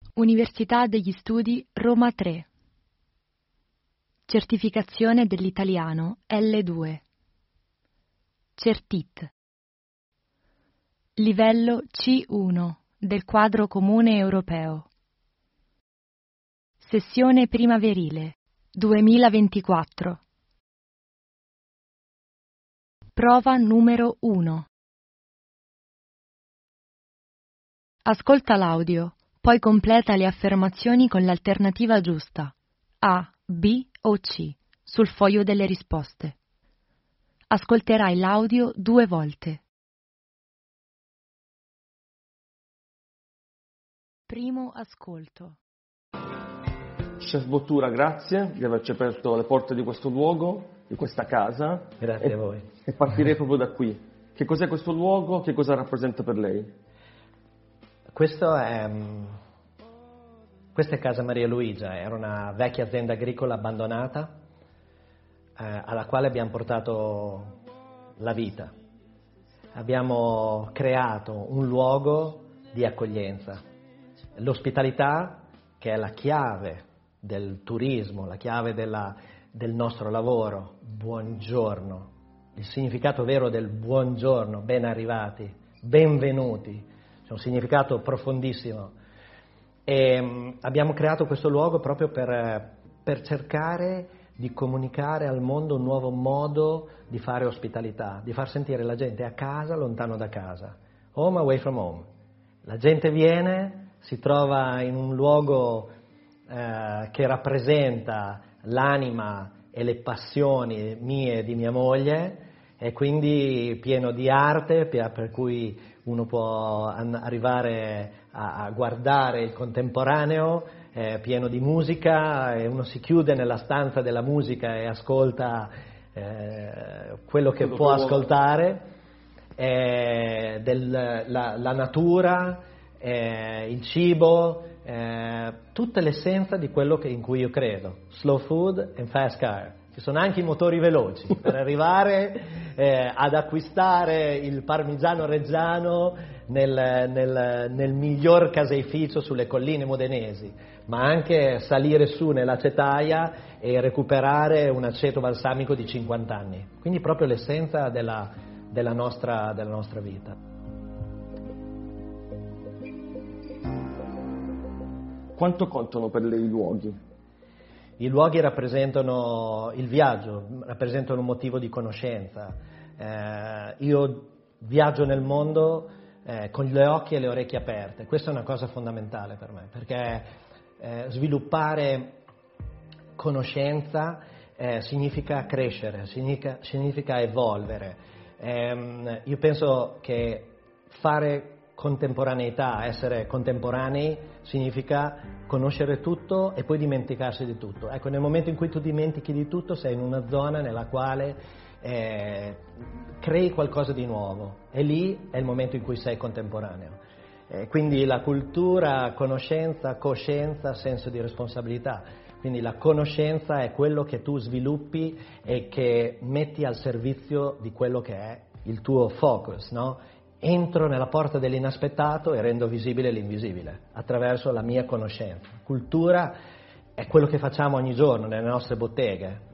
Università degli Studi Roma 3. Certificazione dell'italiano L2. Certit. Livello C1 del quadro comune europeo. Sessione primaverile 2024. Prova numero 1. Ascolta l'audio, poi completa le affermazioni con l'alternativa giusta, A, B o C, sul foglio delle risposte. Ascolterai l'audio 2 volte. Primo ascolto. Chef Bottura, grazie di averci aperto le porte di questo luogo, di questa casa. Grazie a voi. E partirei proprio da qui. Che cos'è questo luogo? Che cosa rappresenta per lei? Questa è Casa Maria Luigia, era una vecchia azienda agricola abbandonata alla quale abbiamo portato la vita. Abbiamo creato un luogo di accoglienza. L'ospitalità, che è la chiave del turismo, la chiave del nostro lavoro. Buongiorno. Il significato vero del buongiorno, ben arrivati, benvenuti. C'è un significato profondissimo. E abbiamo creato questo luogo proprio per cercare di comunicare al mondo un nuovo modo di fare ospitalità, di far sentire la gente a casa, lontano da casa. Home away from home. La gente viene, si trova in un luogo che rappresenta l'anima e le passioni mie e di mia moglie, e quindi pieno di arte, per cui uno può arrivare a guardare il contemporaneo, pieno di musica, e uno si chiude nella stanza della musica e ascolta quello che può ascoltare, la natura, il cibo, tutta l'essenza di quello in cui io credo. Slow food and fast car. Ci sono anche i motori veloci per arrivare ad acquistare il parmigiano reggiano nel miglior caseificio sulle colline modenesi, ma anche salire su nella Cetaia e recuperare un aceto balsamico di 50 anni. Quindi proprio l'essenza della nostra vita. Quanto contano per lei i luoghi? I luoghi rappresentano il viaggio, rappresentano un motivo di conoscenza. Io viaggio nel mondo con gli occhi e le orecchie aperte. Questa è una cosa fondamentale per me, perché sviluppare conoscenza significa crescere, significa evolvere. Io penso che fare contemporaneità, essere contemporanei, significa conoscere tutto e poi dimenticarsi di tutto. Ecco, nel momento in cui tu dimentichi di tutto sei in una zona nella quale crei qualcosa di nuovo, e lì è il momento in cui sei contemporaneo. Quindi la cultura, conoscenza, coscienza, senso di responsabilità. Quindi la conoscenza è quello che tu sviluppi e che metti al servizio di quello che è il tuo focus, no? Entro nella porta dell'inaspettato e rendo visibile l'invisibile attraverso la mia conoscenza. Cultura è quello che facciamo ogni giorno nelle nostre botteghe.